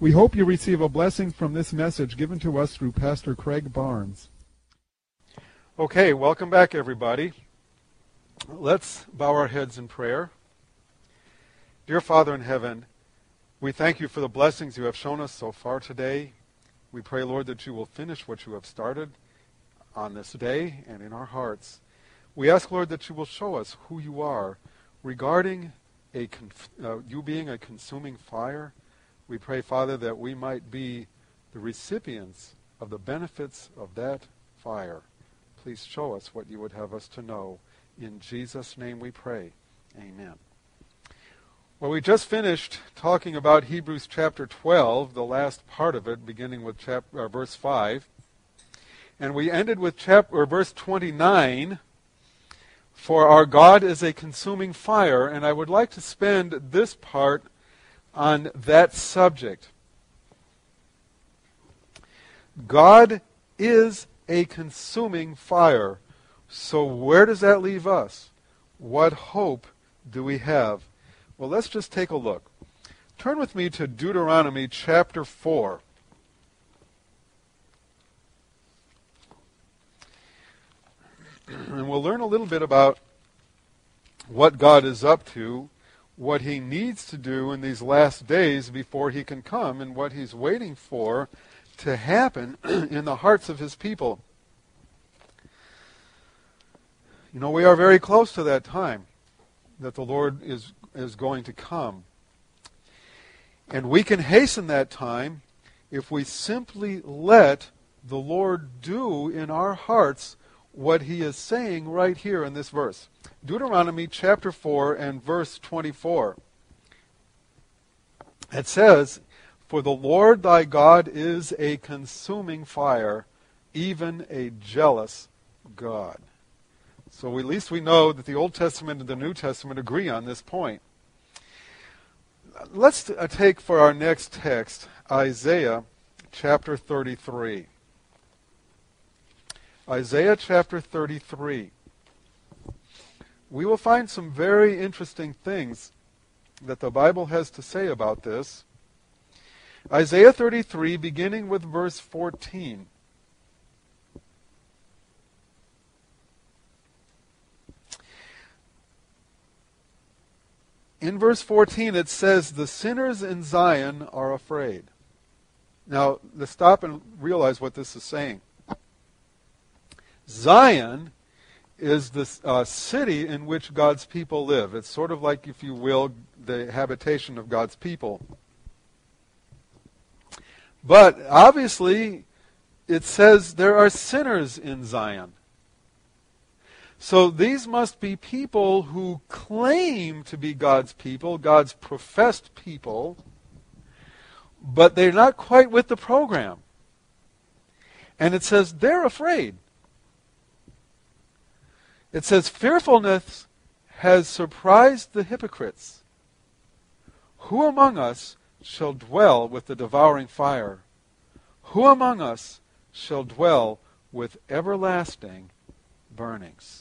We hope you receive a blessing from this message given to us through Pastor Craig Barnes. Okay, welcome back, everybody. Let's bow our heads in prayer. Dear Father in heaven, we thank you for the blessings you have shown us so far today. We pray, Lord, that you will finish what you have started on this day and in our hearts. We ask, Lord, that you will show us who you are regarding you being a consuming fire. We pray, Father, that we might be the recipients of the benefits of that fire. Please show us what you would have us to know. In Jesus' name we pray. Amen. Well, we just finished talking about Hebrews chapter 12, the last part of it, beginning with verse 5. And we ended with verse 29, for our God is a consuming fire. And I would like to spend this part on that subject. God is a consuming fire. So where does that leave us? What hope do we have? Well, let's just take a look. Turn with me to Deuteronomy chapter 4. And we'll learn a little bit about what God is up to, what he needs to do in these last days before he can come, and what he's waiting for to happen in the hearts of his people. You know, we are very close to that time that the Lord is going to come. And we can hasten that time if we simply let the Lord do in our hearts what he is saying right here in this verse. Deuteronomy chapter 4 and verse 24. It says, "For the Lord thy God is a consuming fire, even a jealous God." So at least we know that the Old Testament and the New Testament agree on this point. Let's take for our next text Isaiah chapter 33. Isaiah chapter 33. We will find some very interesting things that the Bible has to say about this. Isaiah 33, beginning with verse 14. In verse 14 it says, "The sinners in Zion are afraid." Now, let's stop and realize what this is saying. Zion is the city in which God's people live. It's sort of like, if you will, the habitation of God's people. But obviously, it says there are sinners in Zion. So these must be people who claim to be God's people, God's professed people, but they're not quite with the program. And it says they're afraid. It says, "Fearfulness has surprised the hypocrites. Who among us shall dwell with the devouring fire? Who among us shall dwell with everlasting burnings?"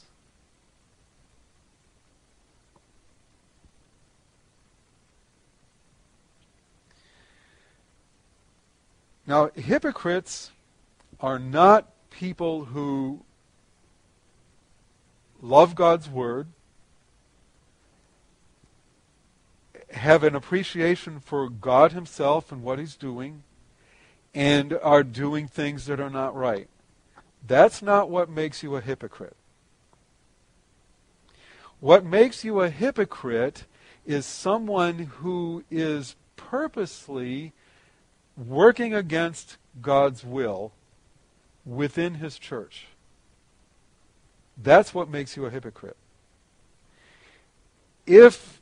Now, hypocrites are not people who love God's Word, have an appreciation for God himself and what he's doing, and are doing things that are not right. That's not what makes you a hypocrite. What makes you a hypocrite is someone who is purposely working against God's will within his church. That's what makes you a hypocrite. If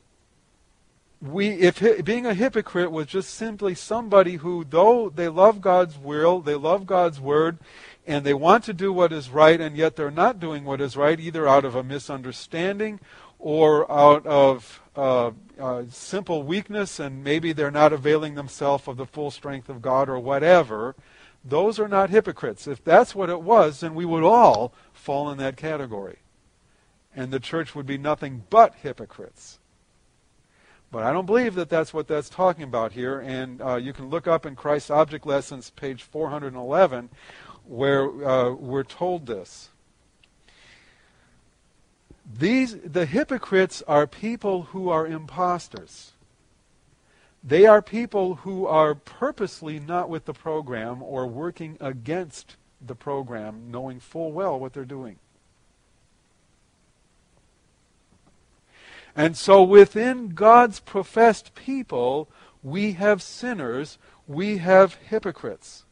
being a hypocrite was just simply somebody who, though they love God's will, they love God's word, and they want to do what is right, and yet they're not doing what is right, either out of a misunderstanding or out of simple weakness, and maybe they're not availing themselves of the full strength of God or whatever, those are not hypocrites. If that's what it was, then we would all fall in that category. And the church would be nothing but hypocrites. But I don't believe that that's what that's talking about here. And you can look up in Christ's Object Lessons, page 411, where we're told this. The hypocrites are people who are imposters. They are people who are purposely not with the program or working against the program, knowing full well what they're doing. And so within God's professed people, we have sinners, we have hypocrites.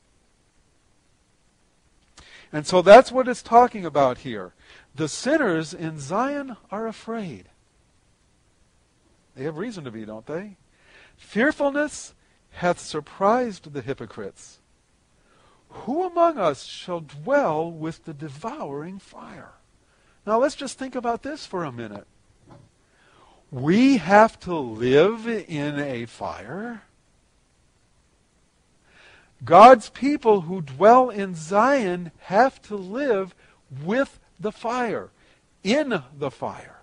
And so that's what it's talking about here. The sinners in Zion are afraid. They have reason to be, don't they? Fearfulness hath surprised the hypocrites. Who among us shall dwell with the devouring fire? Now let's just think about this for a minute. We have to live in a fire. God's people who dwell in Zion have to live with the fire, in the fire.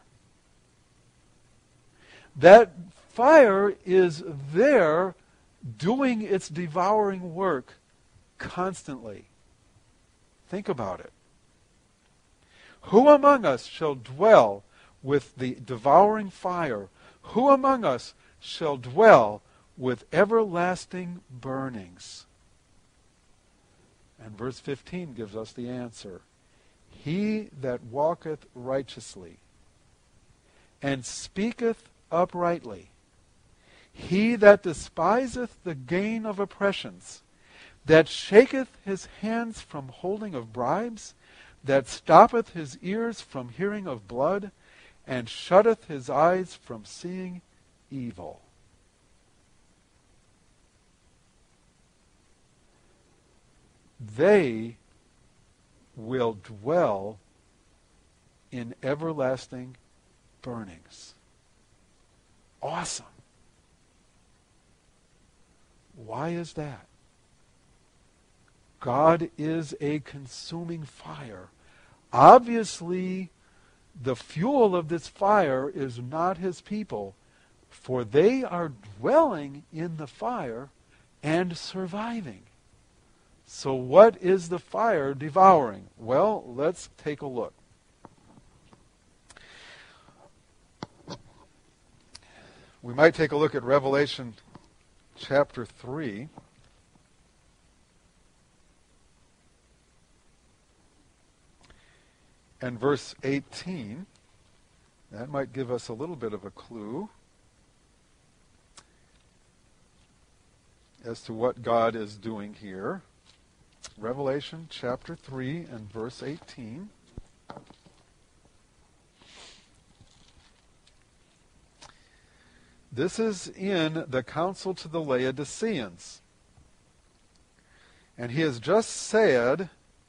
That fire is there doing its devouring work constantly. Think about it. Who among us shall dwell with the devouring fire? Who among us shall dwell with everlasting burnings? And verse 15 gives us the answer. He that walketh righteously and speaketh uprightly, he that despiseth the gain of oppressions, that shaketh his hands from holding of bribes, that stoppeth his ears from hearing of blood, and shutteth his eyes from seeing evil. They will dwell in everlasting burnings. Awesome. Why is that? God is a consuming fire. Obviously, the fuel of this fire is not his people, for they are dwelling in the fire and surviving. So what is the fire devouring? Well, let's take a look. We might take a look at Revelation chapter 3. And verse 18. That might give us a little bit of a clue as to what God is doing here. Revelation chapter 3 and verse 18. This is in the counsel to the Laodiceans. And he has just said,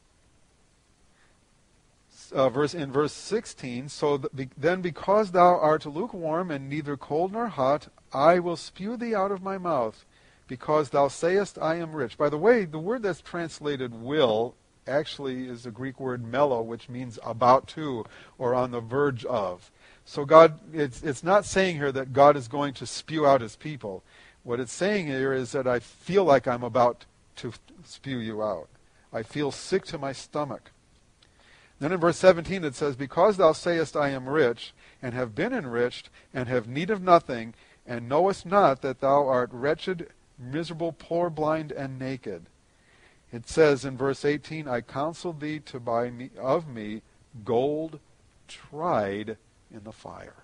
in verse 16, then because thou art lukewarm and neither cold nor hot, I will spew thee out of my mouth, because thou sayest, I am rich. By the way, the word that's translated will actually is the Greek word melo, which means about to or on the verge of. So God, it's not saying here that God is going to spew out his people. What it's saying here is that I feel like I'm about to spew you out. I feel sick to my stomach. Then in verse 17 it says, because thou sayest, I am rich, and have been enriched, and have need of nothing, and knowest not that thou art wretched, miserable, poor, blind, and naked. It says in verse 18, I counsel thee to buy of me gold tried in the fire.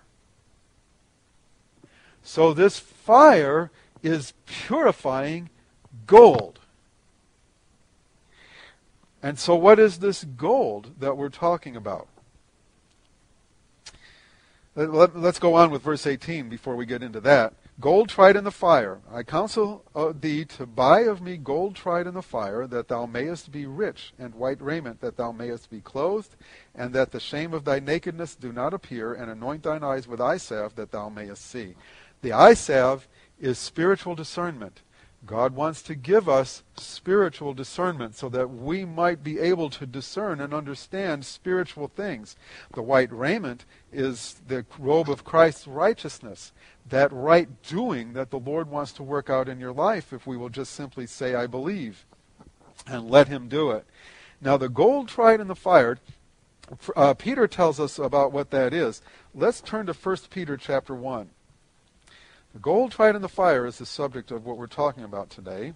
So this fire is purifying gold. And so what is this gold that we're talking about? Let's go on with verse 18 before we get into that. Gold tried in the fire. I counsel thee to buy of me gold tried in the fire, that thou mayest be rich, and white raiment, that thou mayest be clothed, and that the shame of thy nakedness do not appear, and anoint thine eyes with eye salve, that thou mayest see. The eye salve is spiritual discernment. God wants to give us spiritual discernment so that we might be able to discern and understand spiritual things. The white raiment is the robe of Christ's righteousness, that right doing that the Lord wants to work out in your life if we will just simply say, I believe, and let him do it. Now the gold tried in the fire, Peter tells us about what that is. Let's turn to 1 Peter chapter 1. The gold tried in the fire is the subject of what we're talking about today.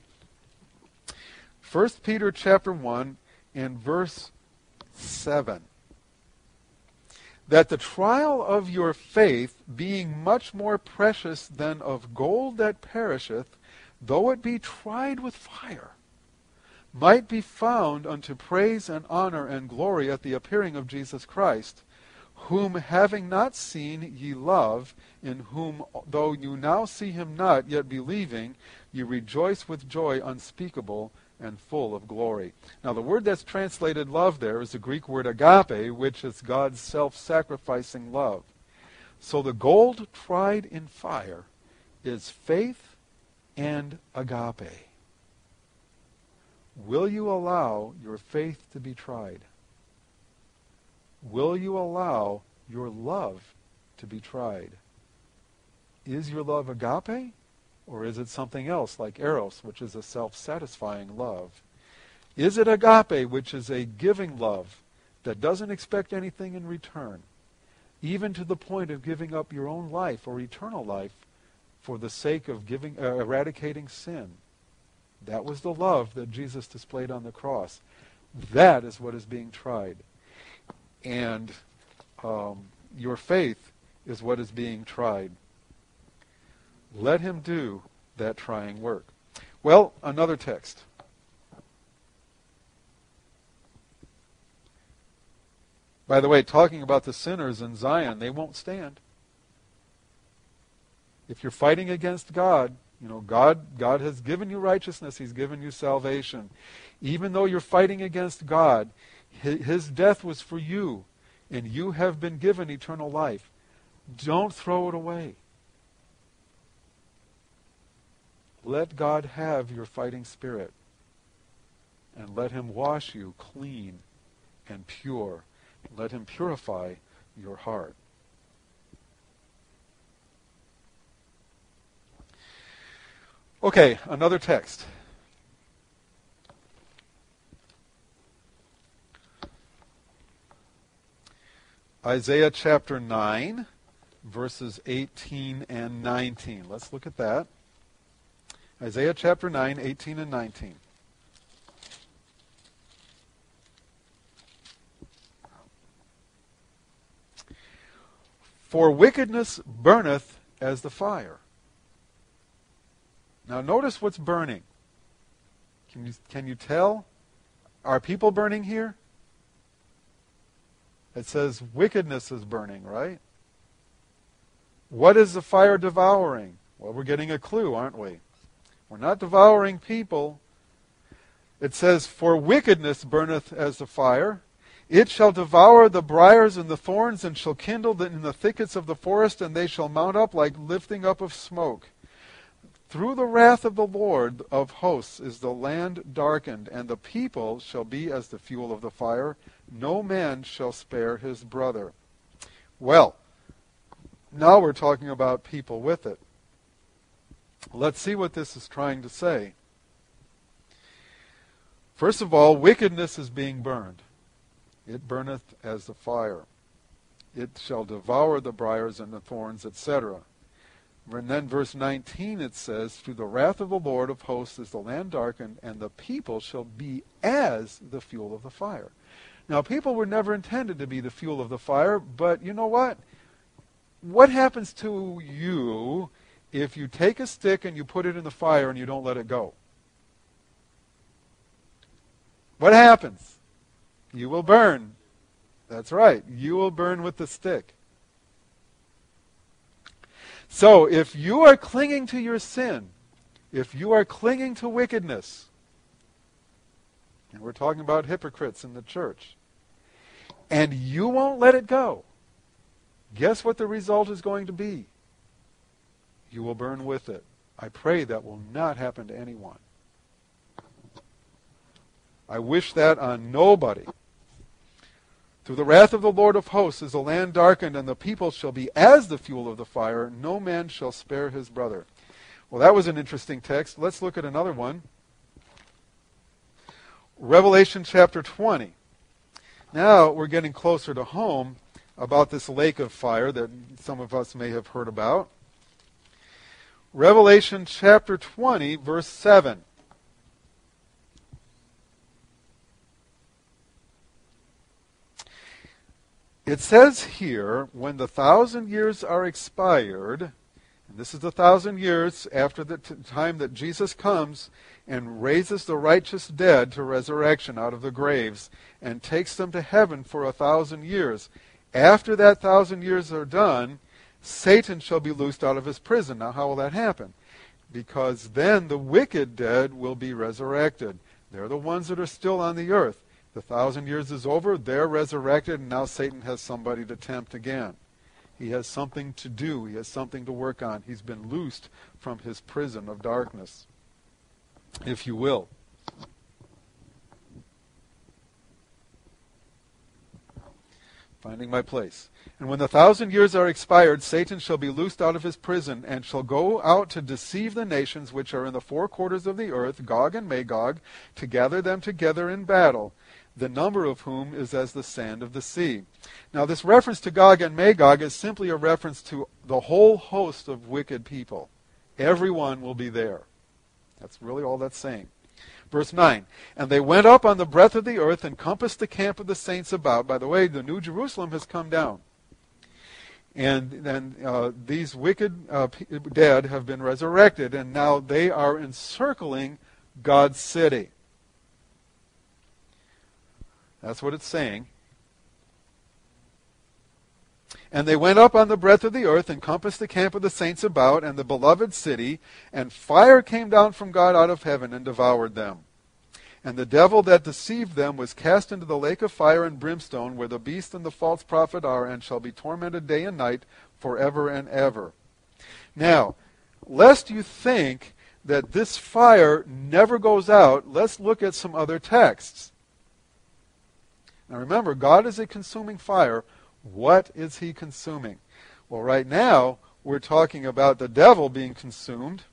1 Peter chapter 1 and verse 7. That the trial of your faith, being much more precious than of gold that perisheth, though it be tried with fire, might be found unto praise and honor and glory at the appearing of Jesus Christ, whom having not seen ye love, in whom though you now see him not, yet believing, ye rejoice with joy unspeakable and full of glory. Now the word that's translated love there is the Greek word agape, which is God's self-sacrificing love. So the gold tried in fire is faith and agape. Will you allow your faith to be tried? Will you allow your love to be tried? Is your love agape? Or is it something else like eros, which is a self-satisfying love? Is it agape, which is a giving love that doesn't expect anything in return, even to the point of giving up your own life or eternal life for the sake of eradicating sin? That was the love that Jesus displayed on the cross. That is what is being tried. And your faith is what is being tried. Let him do that trying work. Well, another text. By the way, talking about the sinners in Zion, they won't stand. If you're fighting against God, God has given you righteousness. He's given you salvation. Even though you're fighting against God, his death was for you, and you have been given eternal life. Don't throw it away. Let God have your fighting spirit, and let him wash you clean and pure. Let him purify your heart. Okay, another text. Isaiah chapter 9, verses 18 and 19. Let's look at that. Isaiah chapter 9, 18 and 19. For wickedness burneth as the fire. Now notice what's burning. Can you tell? Are people burning here? It says wickedness is burning, right? What is the fire devouring? Well, we're getting a clue, aren't we? We're not devouring people. It says, for wickedness burneth as the fire. It shall devour the briars and the thorns, and shall kindle in the thickets of the forest, and they shall mount up like lifting up of smoke. Through the wrath of the Lord of hosts is the land darkened, and the people shall be as the fuel of the fire. No man shall spare his brother. Well, now we're talking about people with it. Let's see what this is trying to say. First of all, wickedness is being burned. It burneth as the fire. It shall devour the briars and the thorns, etc. And then verse 19 it says, through the wrath of the Lord of hosts is the land darkened, and the people shall be as the fuel of the fire. Now, people were never intended to be the fuel of the fire, but you know what? What happens to you if you take a stick and you put it in the fire and you don't let it go? What happens? You will burn. That's right. You will burn with the stick. So if you are clinging to your sin, if you are clinging to wickedness, and we're talking about hypocrites in the church, and you won't let it go, guess what the result is going to be? You will burn with it. I pray that will not happen to anyone. I wish that on nobody. Through the wrath of the Lord of hosts is the land darkened, and the people shall be as the fuel of the fire. No man shall spare his brother. Well, that was an interesting text. Let's look at another one. Revelation chapter 20. Now we're getting closer to home about this lake of fire that some of us may have heard about. Revelation chapter 20, verse 7. It says here, when the 1,000 years are expired, and this is the 1,000 years after the time that Jesus comes and raises the righteous dead to resurrection out of the graves and takes them to heaven for 1,000 years. After that 1,000 years are done, Satan shall be loosed out of his prison. Now, how will that happen? Because then the wicked dead will be resurrected. They're the ones that are still on the earth. The 1,000 years is over, they're resurrected, and now Satan has somebody to tempt again. He has something to do. He has something to work on. He's been loosed from his prison of darkness, if you will. Finding my place. And when the 1,000 years are expired, Satan shall be loosed out of his prison, and shall go out to deceive the nations which are in the four quarters of the earth, Gog and Magog, to gather them together in battle, the number of whom is as the sand of the sea. Now, this reference to Gog and Magog is simply a reference to the whole host of wicked people. Everyone will be there. That's really all that's saying. Verse 9, and they went up on the breadth of the earth and compassed the camp of the saints about. By the way, the New Jerusalem has come down. And then these wicked dead have been resurrected, and now they are encircling God's city. That's what it's saying. And they went up on the breadth of the earth and compassed the camp of the saints about and the beloved city, and fire came down from God out of heaven and devoured them. And the devil that deceived them was cast into the lake of fire and brimstone, where the beast and the false prophet are, and shall be tormented day and night forever and ever. Now, lest you think that this fire never goes out, let's look at some other texts. Now remember, God is a consuming fire. What is he consuming? Well, right now, we're talking about the devil being consumed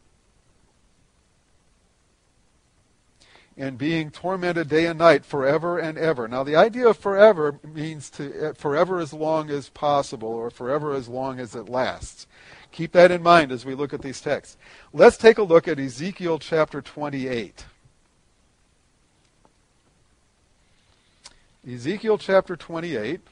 and being tormented day and night forever and ever. Now, the idea of forever means forever as long as possible, or forever as long as it lasts. Keep that in mind as we look at these texts. Let's take a look at Ezekiel chapter 28. Ezekiel chapter 28.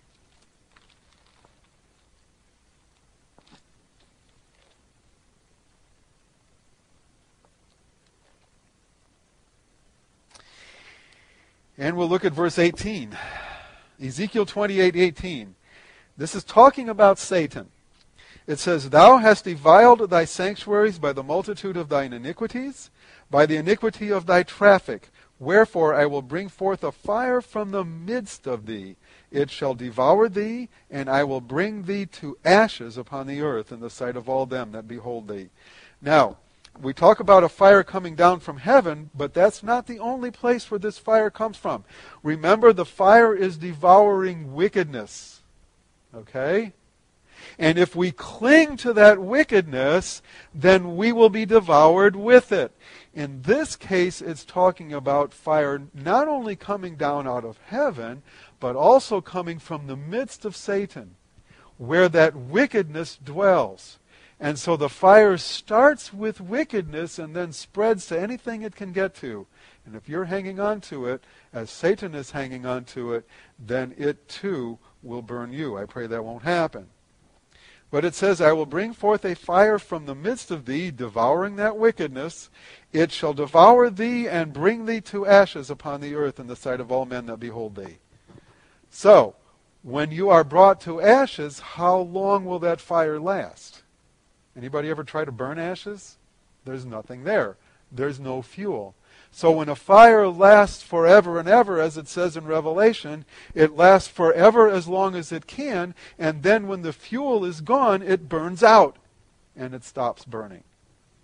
And we'll look at verse 18. Ezekiel 28:18. This is talking about Satan. It says, Thou hast defiled thy sanctuaries by the multitude of thine iniquities, by the iniquity of thy traffic. Wherefore I will bring forth a fire from the midst of thee. It shall devour thee, and I will bring thee to ashes upon the earth in the sight of all them that behold thee. Now, we talk about a fire coming down from heaven, but that's not the only place where this fire comes from. Remember, the fire is devouring wickedness. Okay? And if we cling to that wickedness, then we will be devoured with it. In this case, it's talking about fire not only coming down out of heaven, but also coming from the midst of Satan, where that wickedness dwells. And so the fire starts with wickedness and then spreads to anything it can get to. And if you're hanging on to it, as Satan is hanging on to it, then it too will burn you. I pray that won't happen. But it says, I will bring forth a fire from the midst of thee, devouring that wickedness. It shall devour thee and bring thee to ashes upon the earth in the sight of all men that behold thee. So, when you are brought to ashes, how long will that fire last? Anybody ever try to burn ashes? There's nothing there. There's no fuel. So when a fire lasts forever and ever, as it says in Revelation, it lasts forever as long as it can, and then when the fuel is gone, it burns out, and it stops burning.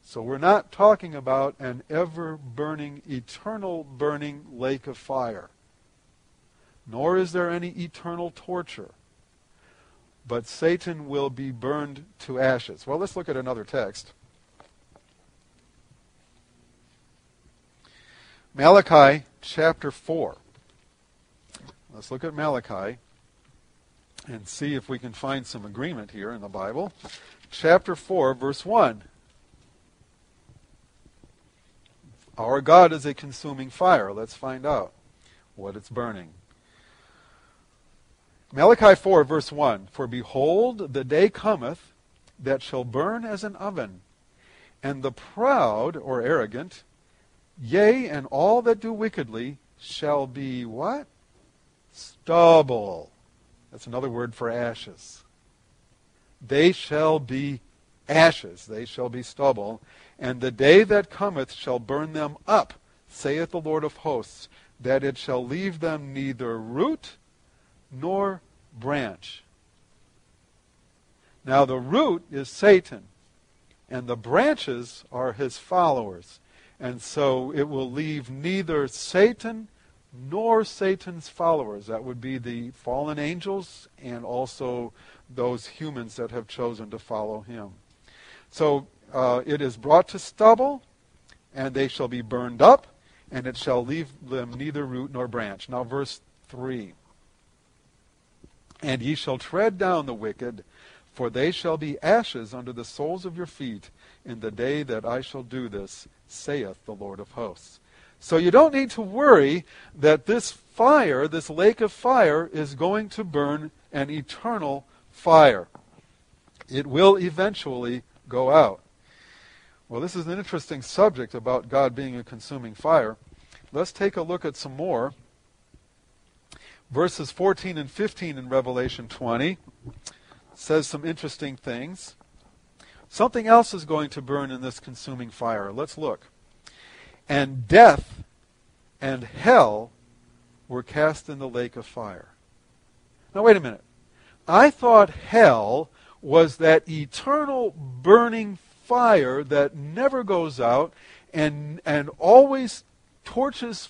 So we're not talking about an ever-burning, eternal burning lake of fire. Nor is there any eternal torture. But Satan will be burned to ashes. Well, let's look at another text. Malachi chapter 4. Let's look at Malachi and see if we can find some agreement here in the Bible. Chapter 4, verse 1. Our God is a consuming fire. Let's find out what it's burning. Malachi 4, verse 1. For behold, the day cometh that shall burn as an oven, and the proud or arrogant, yea, and all that do wickedly, shall be what? Stubble. That's another word for ashes. They shall be ashes. They shall be stubble. And the day that cometh shall burn them up, saith the Lord of hosts, that it shall leave them neither root nor branch. Now the root is Satan, and the branches are his followers. And so it will leave neither Satan nor Satan's followers. That would be the fallen angels and also those humans that have chosen to follow him. So it is brought to stubble, and they shall be burned up, and it shall leave them neither root nor branch. Now verse 3. And ye shall tread down the wicked, for they shall be ashes under the soles of your feet in the day that I shall do this, saith the Lord of hosts. So you don't need to worry that this fire, this lake of fire, is going to burn an eternal fire. It will eventually go out. Well, this is an interesting subject about God being a consuming fire. Let's take a look at some more. Verses 14 and 15 in Revelation 20 says some interesting things. Something else is going to burn in this consuming fire. Let's look. And death and hell were cast in the lake of fire. Now wait a minute. I thought hell was that eternal burning fire that never goes out and always tortures,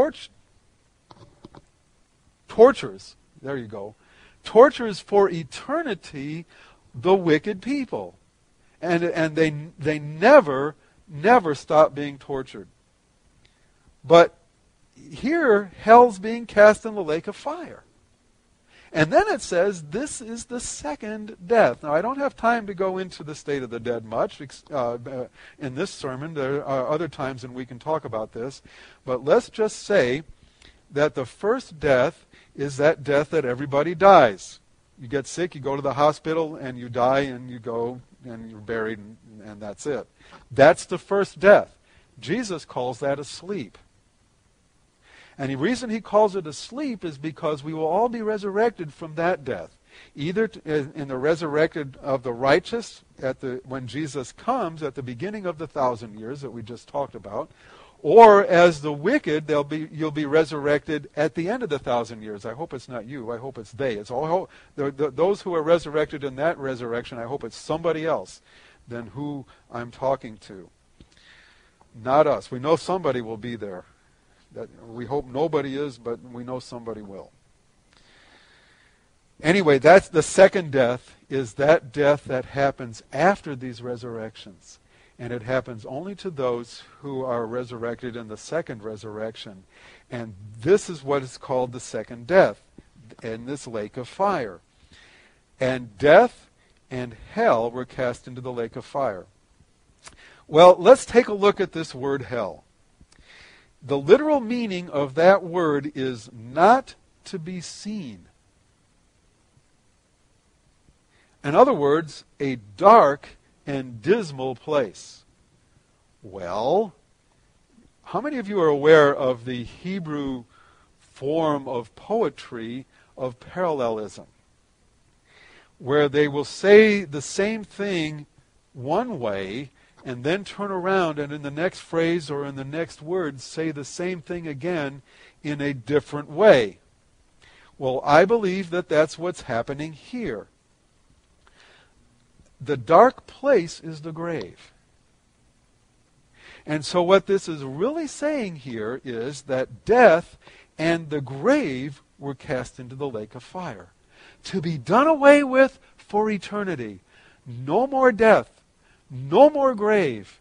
there you go, tortures for eternity the wicked people. And they never stop being tortured. But here, hell's being cast in the lake of fire. And then it says this is the second death. Now, I don't have time to go into the state of the dead much in this sermon. There are other times when we can talk about this. But let's just say that the first death is that death that everybody dies. You get sick, you go to the hospital, and you die, and you go, and you're buried, and that's it. That's the first death. Jesus calls that a sleep. And the reason he calls it a sleep is because we will all be resurrected from that death. Either in the resurrected of the righteous when Jesus comes at the beginning of the 1,000 years that we just talked about, or as the wicked, you'll be resurrected at the end of the 1,000 years. I hope it's not you. I hope it's they. It's all those who are resurrected in that resurrection. I hope it's somebody else than who I'm talking to. Not us. We know somebody will be there. We hope nobody is, but we know somebody will. Anyway, that's the second death, is that death that happens after these resurrections. And it happens only to those who are resurrected in the second resurrection. And this is what is called the second death in this lake of fire. And death and hell were cast into the lake of fire. Well, let's take a look at this word hell. The literal meaning of that word is not to be seen. In other words, a dark and dismal place. Well, how many of you are aware of the Hebrew form of poetry of parallelism, where they will say the same thing one way and then turn around and in the next phrase or in the next word say the same thing again in a different way? Well, I believe that that's what's happening here. The dark place is the grave. And so what this is really saying here is that death and the grave were cast into the lake of fire, to be done away with for eternity. No more death, no more grave.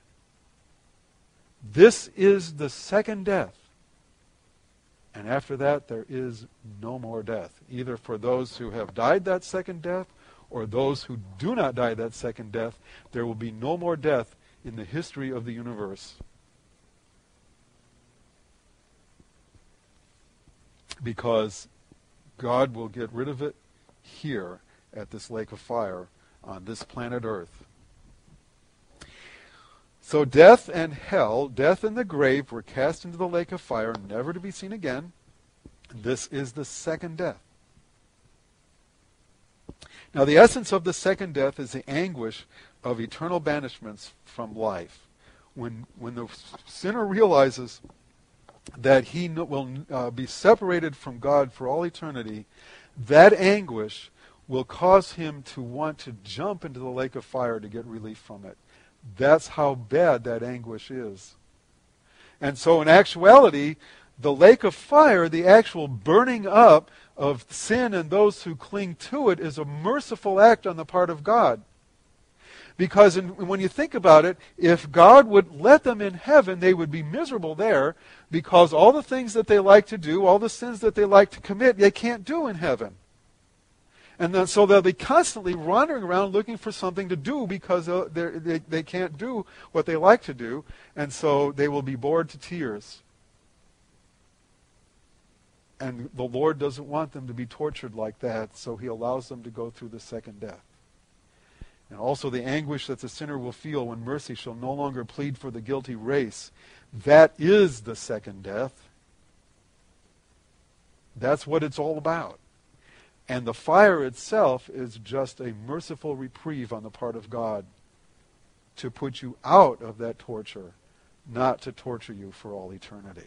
This is the second death. And after that, there is no more death, either for those who have died that second death or those who do not die that second death. There will be no more death in the history of the universe. Because God will get rid of it here at this lake of fire on this planet Earth. So death and hell, death and the grave were cast into the lake of fire, never to be seen again. This is the second death. Now the essence of the second death is the anguish of eternal banishments from life. When the sinner realizes that he will be separated from God for all eternity, that anguish will cause him to want to jump into the lake of fire to get relief from it. That's how bad that anguish is. And so in actuality, the lake of fire, the actual burning up of sin and those who cling to it, is a merciful act on the part of God. Because when you think about it, if God would let them in heaven, they would be miserable there, because all the things that they like to do, all the sins that they like to commit, they can't do in heaven. And then, so they'll be constantly wandering around looking for something to do, because they can't do what they like to do, and so they will be bored to tears. And the Lord doesn't want them to be tortured like that, so he allows them to go through the second death. And also the anguish that the sinner will feel when mercy shall no longer plead for the guilty race. That is the second death. That's what it's all about. And the fire itself is just a merciful reprieve on the part of God to put you out of that torture, not to torture you for all eternity.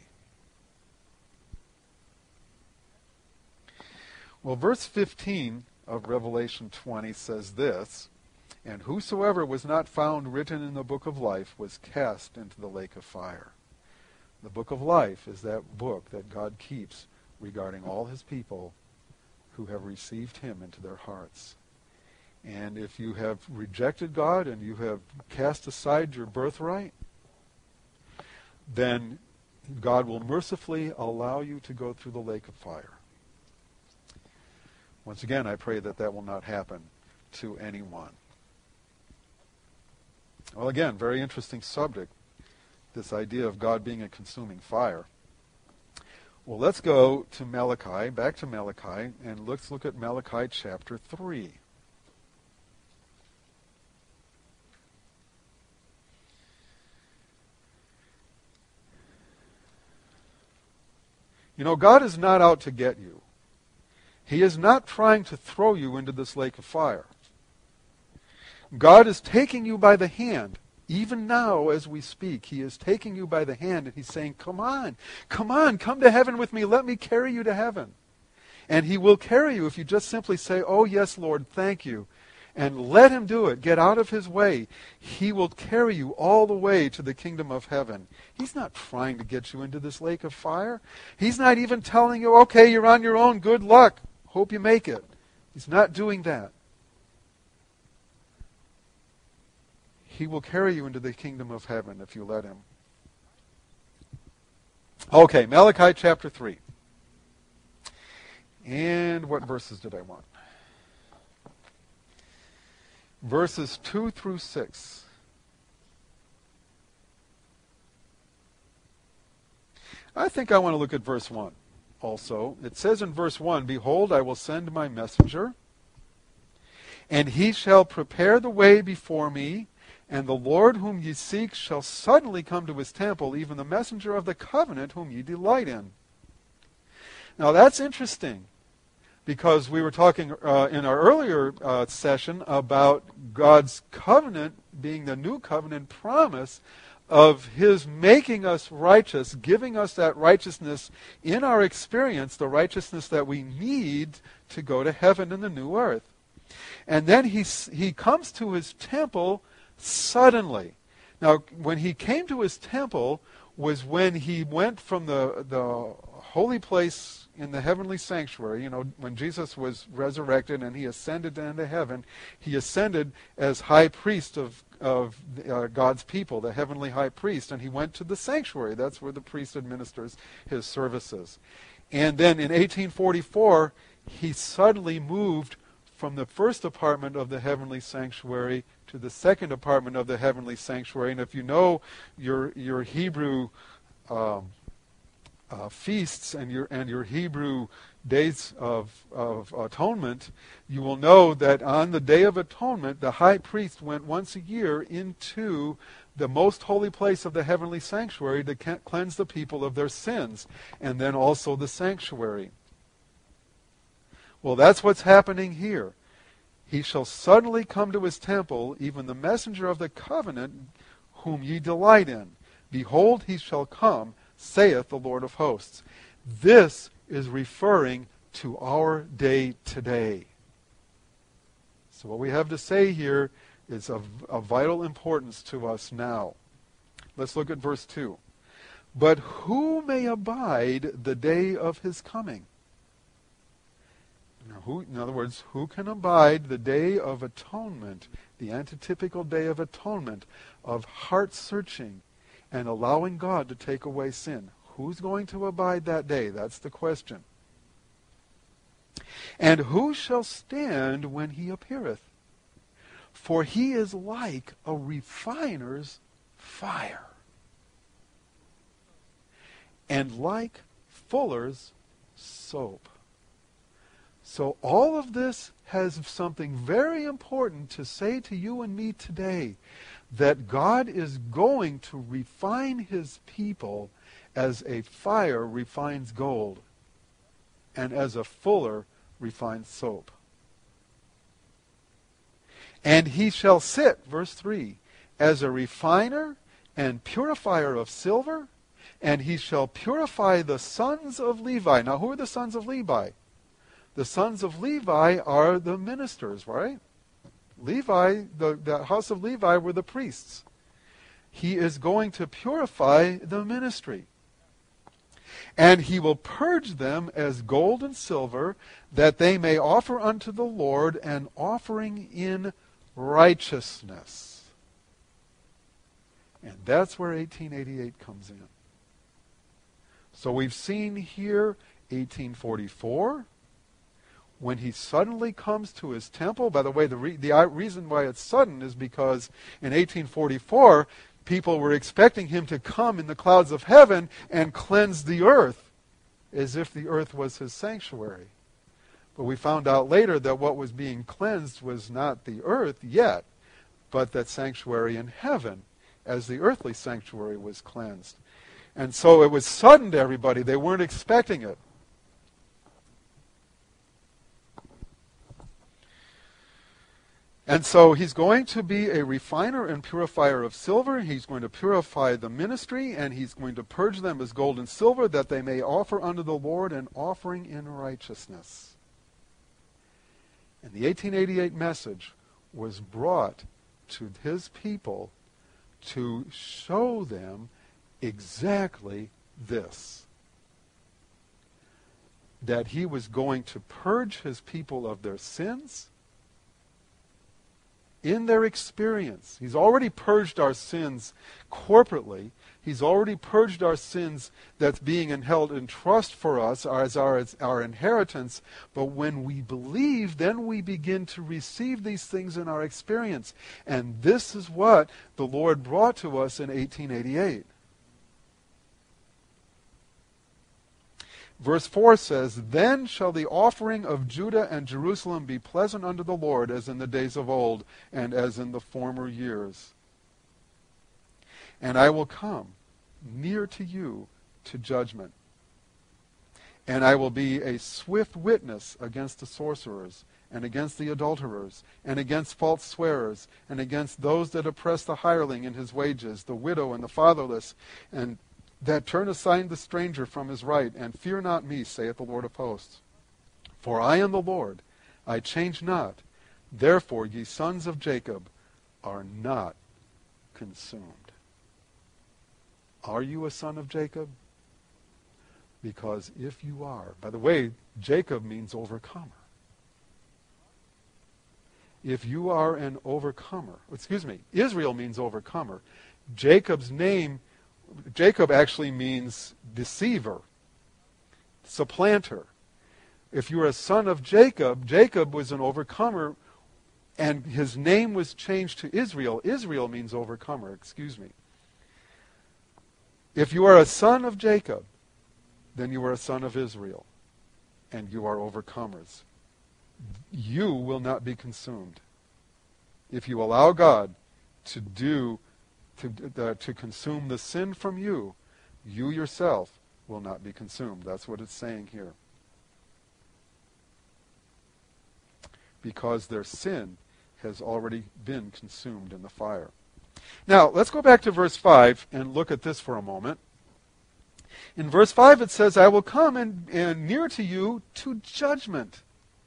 Well, verse 15 of Revelation 20 says this, "And whosoever was not found written in the book of life was cast into the lake of fire." The book of life is that book that God keeps regarding all his people who have received him into their hearts. And if you have rejected God and you have cast aside your birthright, then God will mercifully allow you to go through the lake of fire. Once again, I pray that that will not happen to anyone. Well, again, very interesting subject, this idea of God being a consuming fire. Well, let's go to Malachi, back to Malachi, and let's look at Malachi chapter 3. You know, God is not out to get you. He is not trying to throw you into this lake of fire. God is taking you by the hand. Even now, as we speak, he is taking you by the hand and he's saying, come on, come to heaven with me. Let me carry you to heaven. And he will carry you if you just simply say, oh yes, Lord, thank you. And let him do it. Get out of his way. He will carry you all the way to the kingdom of heaven. He's not trying to get you into this lake of fire. He's not even telling you, okay, you're on your own. Good luck. Hope you make it. He's not doing that. He will carry you into the kingdom of heaven if you let him. Okay, Malachi chapter 3. And what verses did I want? Verses 2 through 6. I think I want to look at verse 1 also. It says in verse 1, "Behold, I will send my messenger, and he shall prepare the way before me. And the Lord whom ye seek shall suddenly come to his temple, even the messenger of the covenant whom ye delight in." Now that's interesting, because we were talking in our earlier session about God's covenant being the new covenant promise of his making us righteous, giving us that righteousness in our experience, the righteousness that we need to go to heaven in the new earth. And then he comes to his temple suddenly. Now, when he came to his temple was when he went from the holy place in the heavenly sanctuary. You know, when Jesus was resurrected and he ascended into heaven, he ascended as high priest of God's people, the heavenly high priest, and he went to the sanctuary. That's where the priest administers his services. And then in 1844, he suddenly moved from the first apartment of the heavenly sanctuary to the second apartment of the heavenly sanctuary. And if you know your Hebrew feasts and your Hebrew days of atonement, you will know that on the Day of Atonement, the high priest went once a year into the most holy place of the heavenly sanctuary to cleanse the people of their sins, and then also the sanctuary. Well, that's what's happening here. He shall suddenly come to his temple, even the messenger of the covenant, whom ye delight in. Behold, he shall come, saith the Lord of hosts. This is referring to our day today. So what we have to say here is of vital importance to us now. Let's look at verse 2. But who may abide the day of his coming? Now, in other words, who can abide the day of atonement, the antitypical day of atonement, of heart searching and allowing God to take away sin? Who's going to abide that day? That's the question. And who shall stand when he appeareth? For he is like a refiner's fire, and like fuller's soap. So all of this has something very important to say to you and me today, that God is going to refine his people as a fire refines gold, and as a fuller refines soap. And he shall sit, verse 3, as a refiner and purifier of silver, and he shall purify the sons of Levi. Now, who are the sons of Levi? The sons of Levi are the ministers, right? Levi, the house of Levi were the priests. He is going to purify the ministry. And he will purge them as gold and silver, that they may offer unto the Lord an offering in righteousness. And that's where 1888 comes in. So we've seen here 1844, when he suddenly comes to his temple. By the way, the reason why it's sudden is because in 1844, people were expecting him to come in the clouds of heaven and cleanse the earth, as if the earth was his sanctuary. But we found out later that what was being cleansed was not the earth yet, but that sanctuary in heaven, as the earthly sanctuary was cleansed. And so it was sudden to everybody. They weren't expecting it. And so he's going to be a refiner and purifier of silver. He's going to purify the ministry, and he's going to purge them as gold and silver, that they may offer unto the Lord an offering in righteousness. And the 1888 message was brought to his people to show them exactly this: that he was going to purge his people of their sins in their experience. He's already purged our sins corporately. He's already purged our sins that's being held in trust for us as our inheritance. But when we believe, then we begin to receive these things in our experience. And this is what the Lord brought to us in 1888. Verse 4 says, Then shall the offering of Judah and Jerusalem be pleasant unto the Lord, as in the days of old, and as in the former years. And I will come near to you to judgment. And I will be a swift witness against the sorcerers, and against the adulterers, and against false swearers, and against those that oppress the hireling in his wages, the widow and the fatherless, and that turn aside the stranger from his right, and fear not me, saith the Lord of hosts. For I am the Lord, I change not. Therefore ye sons of Jacob are not consumed. Are you a son of Jacob? Because if you are, by the way, Jacob means overcomer. If you are an overcomer, Israel means overcomer. Jacob's name, Jacob actually means deceiver, supplanter. If you're a son of Jacob, Jacob was an overcomer, and his name was changed to Israel. Israel means overcomer, If you are a son of Jacob, then you are a son of Israel, and you are overcomers. You will not be consumed. If you allow God to consume the sin from you, you yourself will not be consumed. That's what it's saying here. Because their sin has already been consumed in the fire. Now, let's go back to verse 5 and look at this for a moment. In verse 5 it says, I will come and near to you to judgment.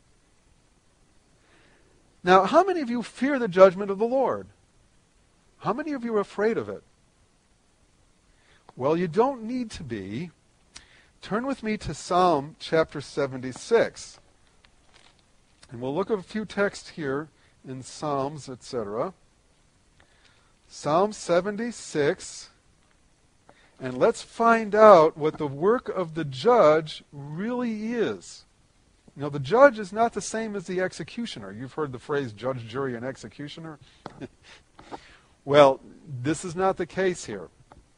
Now, how many of you fear the judgment of the Lord? How many of you are afraid of it? Well, you don't need to be. Turn with me to Psalm chapter 76. And we'll look at a few texts here in Psalms, etc. Psalm 76. And let's find out what the work of the judge really is. You know, the judge is not the same as the executioner. You've heard the phrase judge, jury, and executioner. Well, this is not the case here.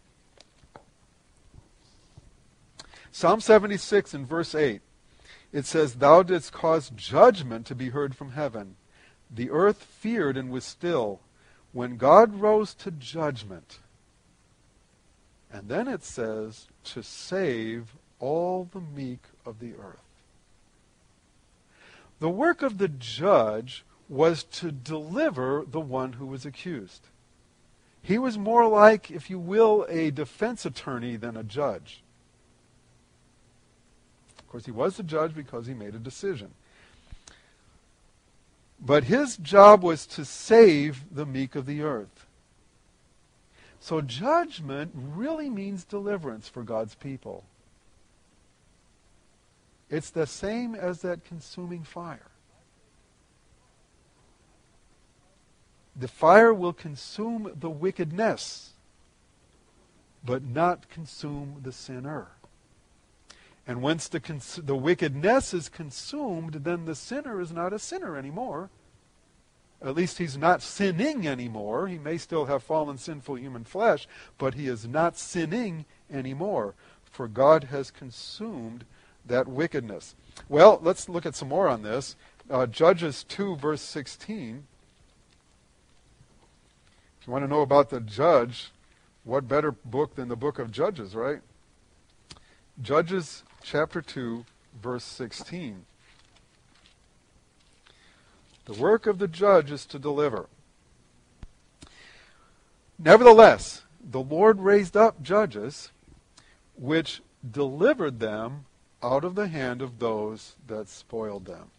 Psalm 76 in verse 8, it says, Thou didst cause judgment to be heard from heaven. The earth feared and was still when God rose to judgment. And then it says, to save all the meek of the earth. The work of the judge was to deliver the one who was accused. He was more like, if you will, a defense attorney than a judge. Of course, he was the judge because he made a decision. But his job was to save the meek of the earth. So judgment really means deliverance for God's people. It's the same as that consuming fire. The fire will consume the wickedness, but not consume the sinner. And once the wickedness is consumed, then the sinner is not a sinner anymore. At least he's not sinning anymore. He may still have fallen sinful human flesh, but he is not sinning anymore, for God has consumed that wickedness. Well, let's look at some more on this. Judges 2, verse 16. If you want to know about the judge, what better book than the book of Judges, right? Judges chapter 2, verse 16. The work of the judge is to deliver. Nevertheless, the Lord raised up judges which delivered them out of the hand of those that spoiled them.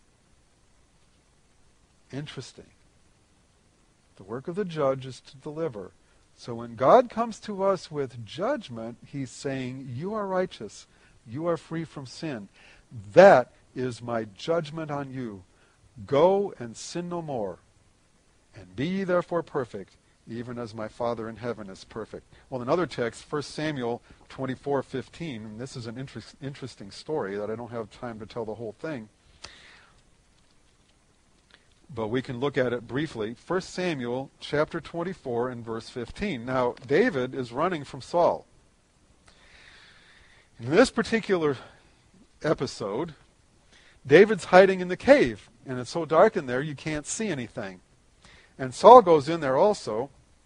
Interesting. The work of the judge is to deliver. So when God comes to us with judgment, he's saying, you are righteous. You are free from sin. That is my judgment on you. Go and sin no more. And be ye therefore perfect, even as my Father in heaven is perfect. Well, another text, 1 Samuel 24:15, and this is an interesting story that I don't have time to tell the whole thing. But we can look at it briefly. 1 Samuel chapter 24 and verse 15. Now, David is running from Saul. In this particular episode, David's hiding in the cave, and it's so dark in there you can't see anything. And Saul goes in there also,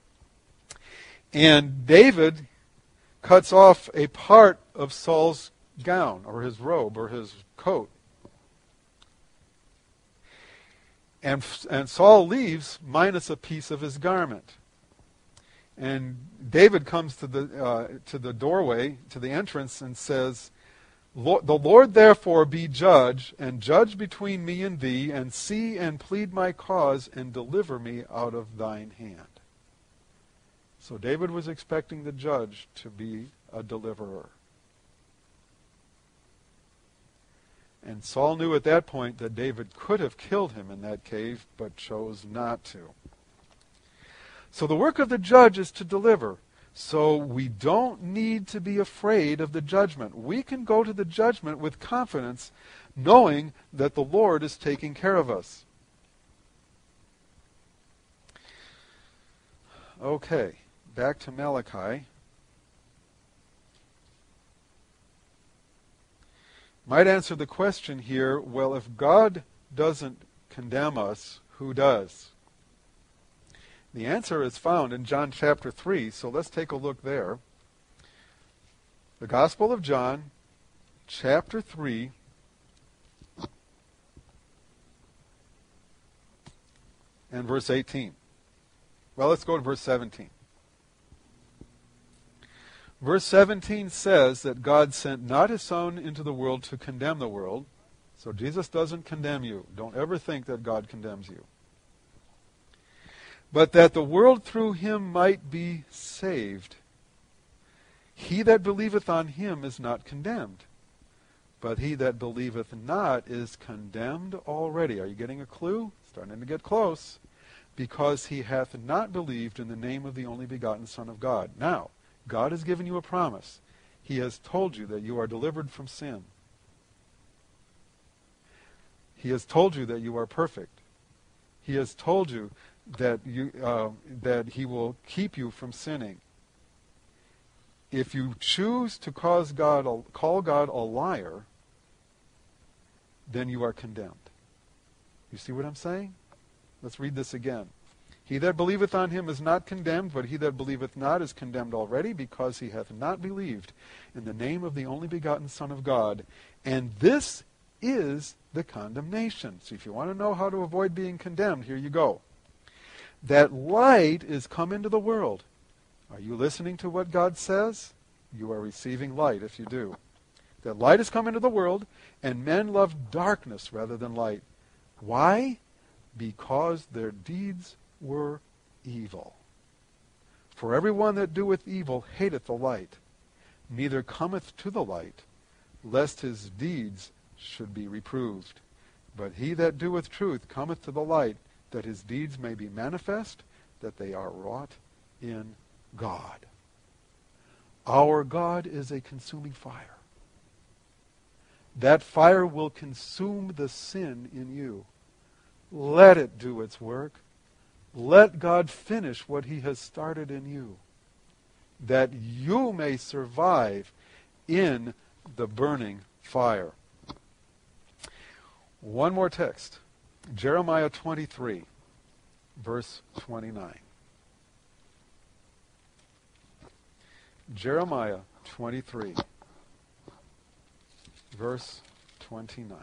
and David cuts off a part of Saul's gown, or his robe, or his coat. And Saul leaves minus a piece of his garment. And David comes to the doorway, to the entrance, and says, The Lord therefore be judge, and judge between me and thee, and see and plead my cause, and deliver me out of thine hand. So David was expecting the judge to be a deliverer. And Saul knew at that point that David could have killed him in that cave, but chose not to. So the work of the judge is to deliver. So we don't need to be afraid of the judgment. We can go to the judgment with confidence, knowing that the Lord is taking care of us. Okay, back to Malachi. Might answer the question here, well, if God doesn't condemn us, who does? The answer is found in John chapter 3, so let's take a look there. The Gospel of John, chapter 3, and verse 18. Well, let's go to verse 17. Verse 17 says that God sent not his Son into the world to condemn the world. So Jesus doesn't condemn you. Don't ever think that God condemns you. But that the world through him might be saved. He that believeth on him is not condemned, but he that believeth not is condemned already. Are you getting a clue? Starting to get close. Because he hath not believed in the name of the only begotten Son of God. Now, God has given you a promise. He has told you that you are delivered from sin. He has told you that you are perfect. He has told you that that he will keep you from sinning. If you choose to call God a liar, then you are condemned. You see what I'm saying? Let's read this again. He that believeth on him is not condemned, but he that believeth not is condemned already, because he hath not believed in the name of the only begotten Son of God. And this is the condemnation. So if you want to know how to avoid being condemned, here you go. That light is come into the world. Are you listening to what God says? You are receiving light if you do. That light has come into the world, and men love darkness rather than light. Why? Because their deeds were evil. For every one that doeth evil hateth the light, neither cometh to the light, lest his deeds should be reproved. But he that doeth truth cometh to the light, that his deeds may be manifest, that they are wrought in God. Our God is a consuming fire. That fire will consume the sin in you. Let it do its work. Let God finish what he has started in you, that you may survive in the burning fire. One more text. Jeremiah 23, verse 29. Jeremiah 23, verse 29.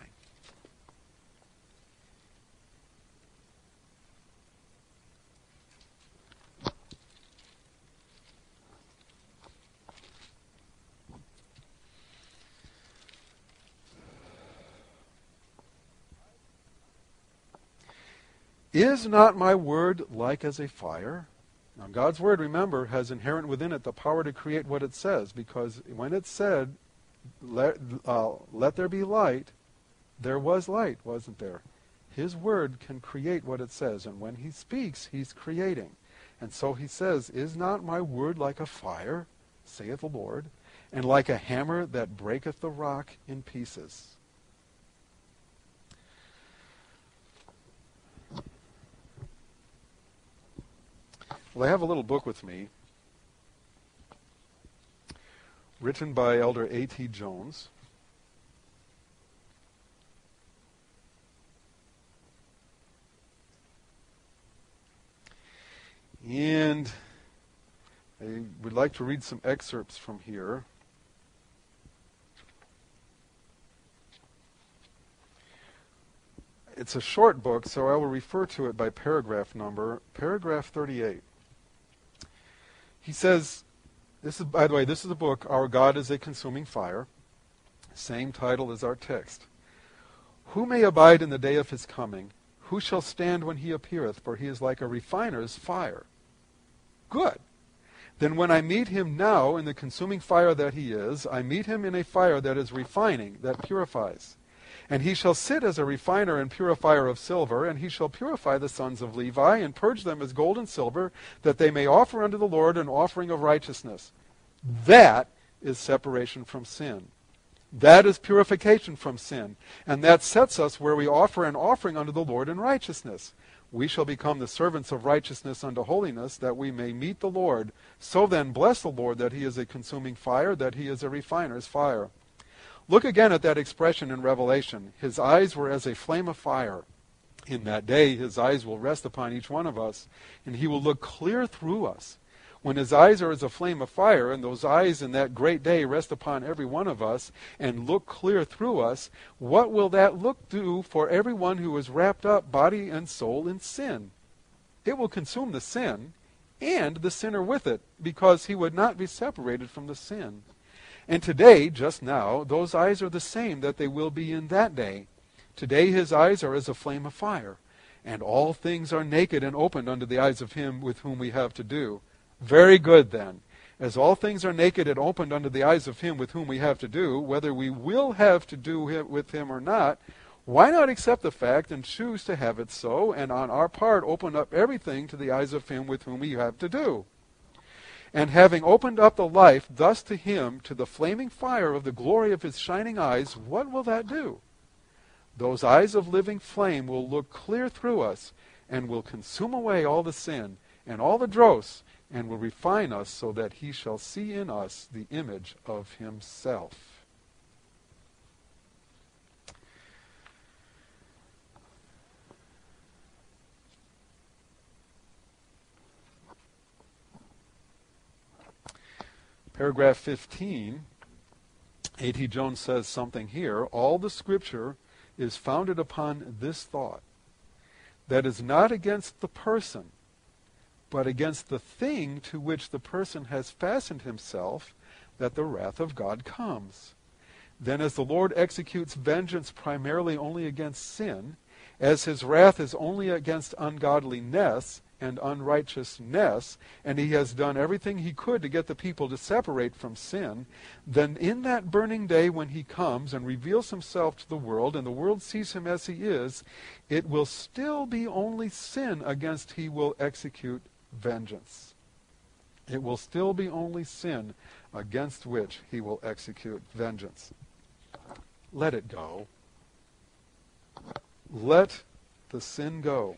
Is not my word like as a fire? Now God's word, remember, has inherent within it the power to create what it says, because when it said, let there be light, there was light, wasn't there? His word can create what it says, and when he speaks, he's creating. And so he says, is not my word like a fire, saith the Lord, and like a hammer that breaketh the rock in pieces? Well, I have a little book with me, written by Elder A.T. Jones. And I would like to read some excerpts from here. It's a short book, so I will refer to it by paragraph number, paragraph 38. He says, this is, by the way, this is a book, Our God is a Consuming Fire. Same title as our text. Who may abide in the day of his coming? Who shall stand when he appeareth? For he is like a refiner's fire. Good. Then when I meet him now in the consuming fire that he is, I meet him in a fire that is refining, that purifies. And he shall sit as a refiner and purifier of silver, and he shall purify the sons of Levi, and purge them as gold and silver, that they may offer unto the Lord an offering of righteousness. That is separation from sin. That is purification from sin. And that sets us where we offer an offering unto the Lord in righteousness. We shall become the servants of righteousness unto holiness, that we may meet the Lord. So then, bless the Lord that he is a consuming fire, that he is a refiner's fire. Look again at that expression in Revelation. His eyes were as a flame of fire. In that day, his eyes will rest upon each one of us, and he will look clear through us. When his eyes are as a flame of fire, and those eyes in that great day rest upon every one of us and look clear through us, what will that look do for everyone who is wrapped up body and soul in sin? It will consume the sin and the sinner with it, because he would not be separated from the sin. And today, just now, those eyes are the same that they will be in that day. Today his eyes are as a flame of fire, and all things are naked and opened unto the eyes of him with whom we have to do. Very good, then. As all things are naked and opened unto the eyes of him with whom we have to do, whether we will have to do with him or not, why not accept the fact and choose to have it so, and on our part open up everything to the eyes of him with whom we have to do? And having opened up the life thus to him, to the flaming fire of the glory of his shining eyes, what will that do? Those eyes of living flame will look clear through us, and will consume away all the sin and all the dross, and will refine us so that he shall see in us the image of himself. Paragraph 15, A.T. Jones says something here. All the Scripture is founded upon this thought, that is not against the person, but against the thing to which the person has fastened himself, that the wrath of God comes. Then as the Lord executes vengeance primarily only against sin, as his wrath is only against ungodliness and unrighteousness, and he has done everything he could to get the people to separate from sin, then in that burning day when he comes and reveals himself to the world, and the world sees him as he is, it will still be only sin against he will execute vengeance. It will still be only sin against which he will execute vengeance. Let it go. Let the sin go,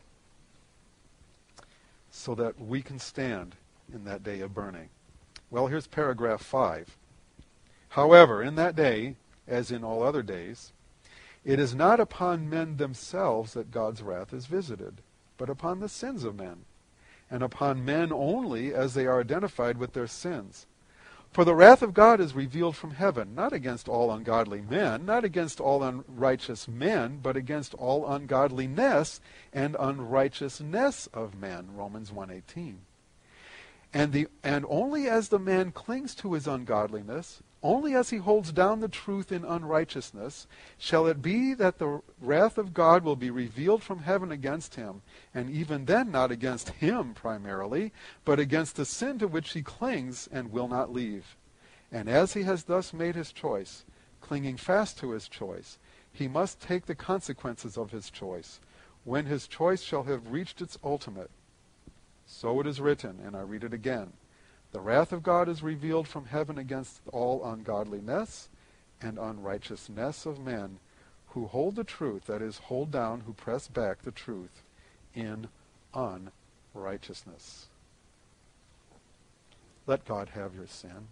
so that we can stand in that day of burning. Well, here's paragraph 5. However, in that day, as in all other days, it is not upon men themselves that God's wrath is visited, but upon the sins of men, and upon men only as they are identified with their sins. For the wrath of God is revealed from heaven, not against all ungodly men, not against all unrighteous men, but against all ungodliness and unrighteousness of men, Romans 1:18. And only as the man clings to his ungodliness, only as he holds down the truth in unrighteousness, shall it be that the wrath of God will be revealed from heaven against him, and even then not against him primarily, but against the sin to which he clings and will not leave. And as he has thus made his choice, clinging fast to his choice, he must take the consequences of his choice, when his choice shall have reached its ultimate. So it is written, and I read it again. The wrath of God is revealed from heaven against all ungodliness and unrighteousness of men who hold the truth, that is, hold down, who press back the truth in unrighteousness. Let God have your sin.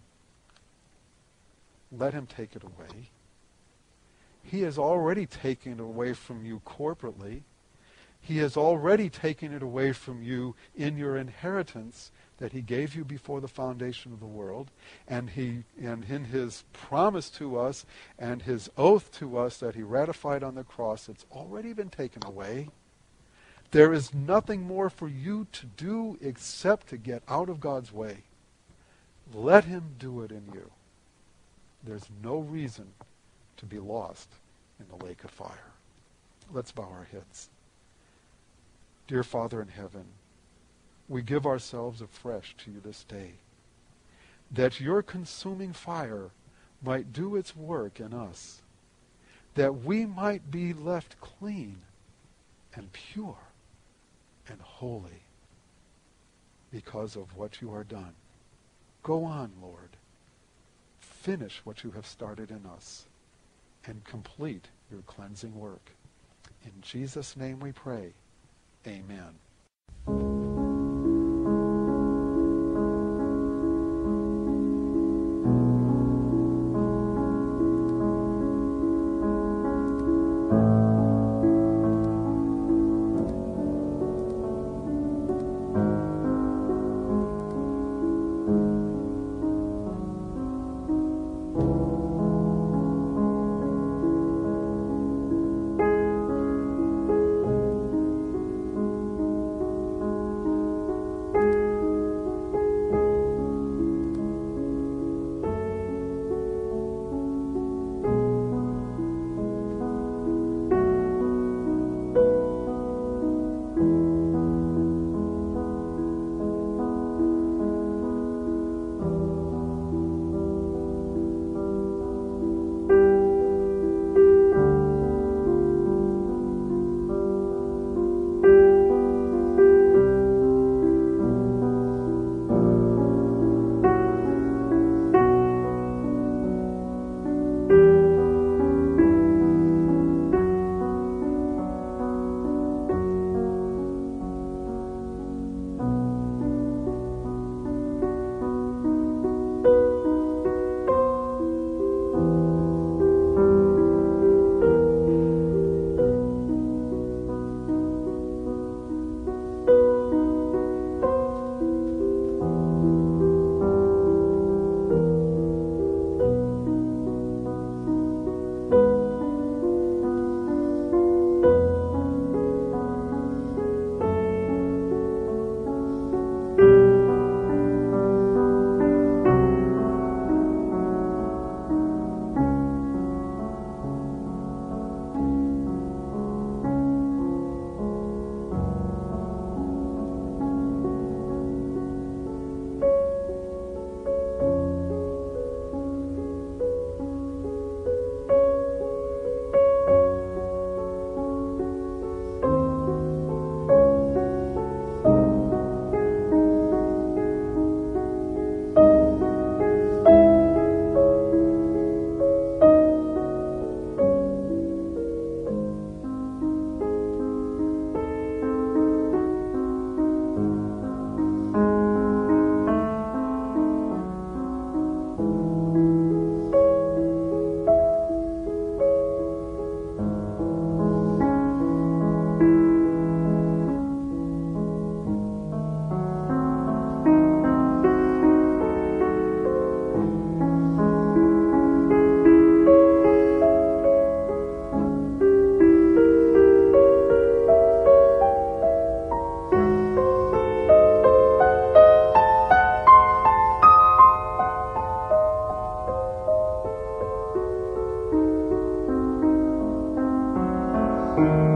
Let him take it away. He has already taken it away from you corporately. He has already taken it away from you in your inheritance that he gave you before the foundation of the world, and in his promise to us and his oath to us that he ratified on the cross, it's already been taken away. There is nothing more for you to do except to get out of God's way. Let him do it in you. There's no reason to be lost in the lake of fire. Let's bow our heads. Dear Father in heaven, we give ourselves afresh to you this day. that your consuming fire might do its work in us, that we might be left clean and pure and holy because of what you are done. Go on, Lord. Finish what you have started in us and complete your cleansing work. In Jesus' name we pray. Amen. Thank you.